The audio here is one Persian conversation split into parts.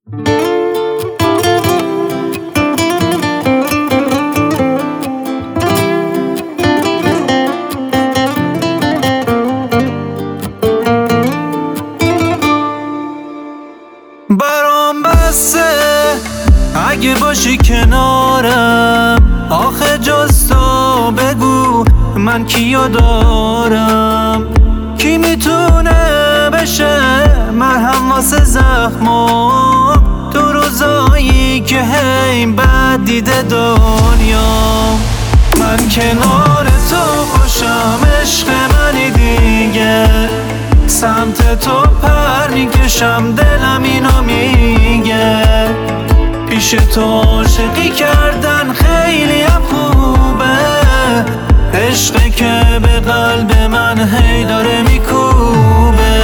برام بسته اگه باشی کنارم، آخه جز تو بگو من کیو دارم؟ کی میتونه بشه مرهم واسه زخمام تو روزایی که هی بد دیده دنیا؟ من کنار تو خوشم، عشق منی دیگه، سمت تو پر میکشم، دلم اینو میگه. پیش تو عاشقی کردن خیلی هم خوبه، عشقی که به قلب من هی داره میکوبه.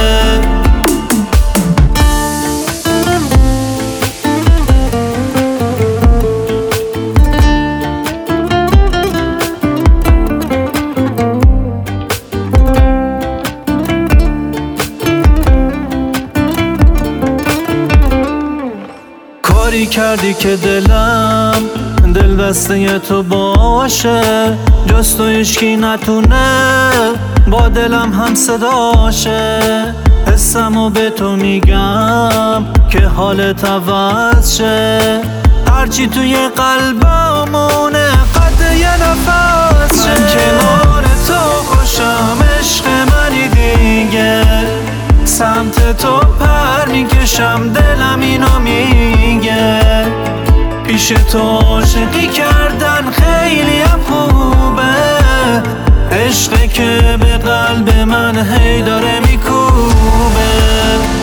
کاری کردی که دلم دل بسته تو باشه، جز تو هیچکی نتونه با دلم هم صداشه. حسمو به تو میگم که حالت عوض شه، هرچی توی قلبمونه قد یه نفس شه. من کنار تو خوشم، عشق منی دیگه، سمت تو پر میکشم، دلم اینو میگه. پیش تو عاشقی کردن خیلی هم خوبه، عشقی که به قلب من هی داره میکوبه.